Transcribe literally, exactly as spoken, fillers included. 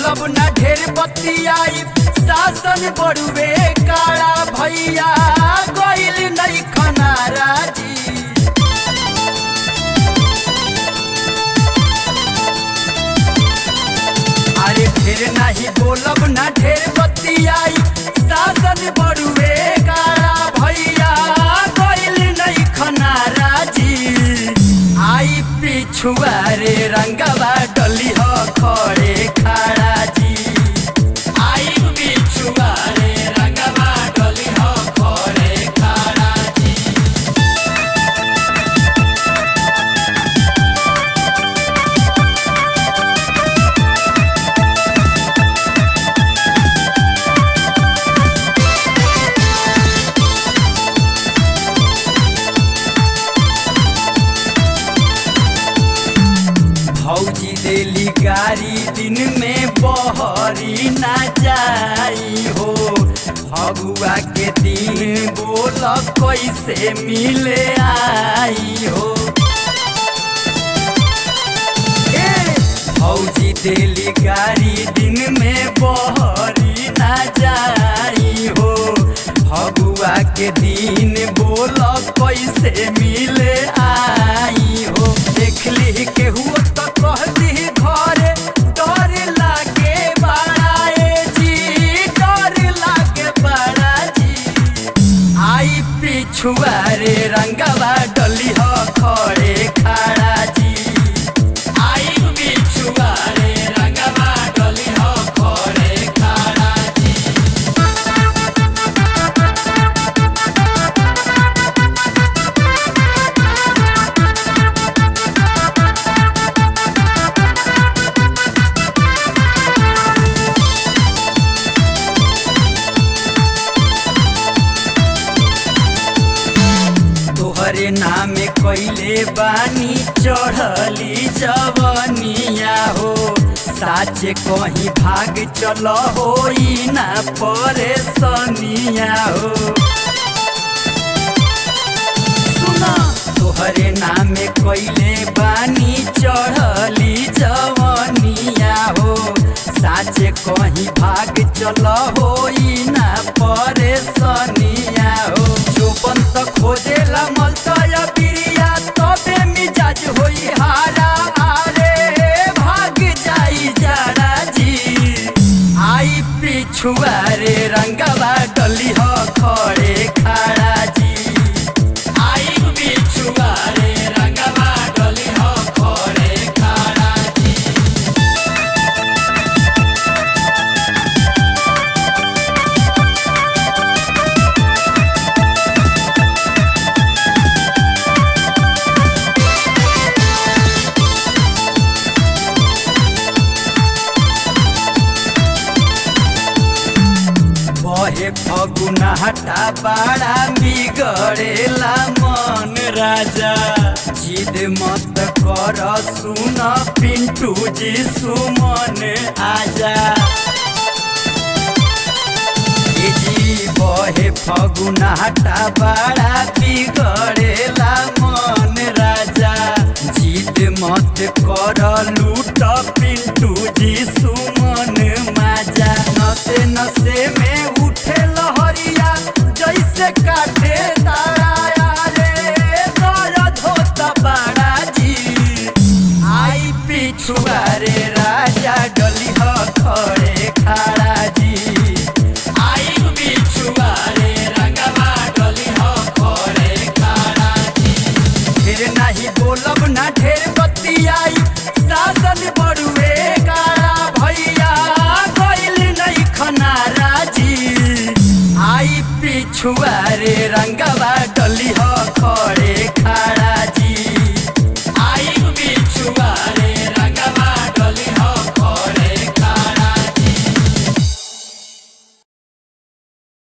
बोलब ना ढेर बतियाई शासन बड़ुए काला भैया गइल नहीं खनारा जी। अरे ढेर नहीं बोलब ना ढेर बतियाई शासन बड़ुए काला भैया गइल नहीं खनारा जी। आई पिछुआरे रंगवा डली हो खड़े खड़ा जी। आई पिछुआरे रंगवा डली हो खड़े खड़ा जी। भौजी देली गारी दिन में बहरी ना जाई हो। फगुआ के दिन बोल कैसे मिले आई हो। ए भौजी देली गारी दिन में बहरी ना जाई हो। फगुआ के दिन बोल कैसे मिले आई हो। देख ली केहू तो कहती घरे डर लागे बड़ा ए जी डर लागे बड़ा जी। आई पिछुआरे रंगवा डली हो खड़े खड़ा जी। आई पिछुआरे रंगवा डली हो खड़े खड़ा जी। तोहरे नाम कैले बानी चढ़ली जवनिया हो। साच कहीं भाग चल होई ना परेशानिया हो। सुना तोहरे नाम कैले बानी चढ़ली जवनिया हो। साच कहीं भाग चल होई ना परेशानिया हो। चौपन तक खोजेला मलतया बिरिया तबे मिजाज होई हारा आरे भाग जाई जाड़ा जी। आई पिछुआरे रंगवा डली हो खड़े खड़ा जी। आई पिछुआरे रंगवा डली हो खड़े खड़ा जी। बहे फगुना हटा बड़ा बिगड़ेला मन राजा। जिद मत कर सुन पिंटू जी सुमन आजा। ए जी बहे फगुना हटा बड़ा बिगड़ेला मन राजा। जिद मत कर लूट पिंटू जी सुमन माजा। नशे नशे में उठे लहरिया जैसे काटे तारा रे दर्द होता बड़ा जी। आई पिछुआरे राजा डली हो खड़े खड़ा जी। आई पिछुआरे रंगवा डली हो खड़े खड़ा जी। ढेर नहीं बोलब ना ढेर बतियाई शासन बड़ुए काला भैया गइल नहीं खनारा जी। आई पिछुआरे रंगवा डली हो खड़े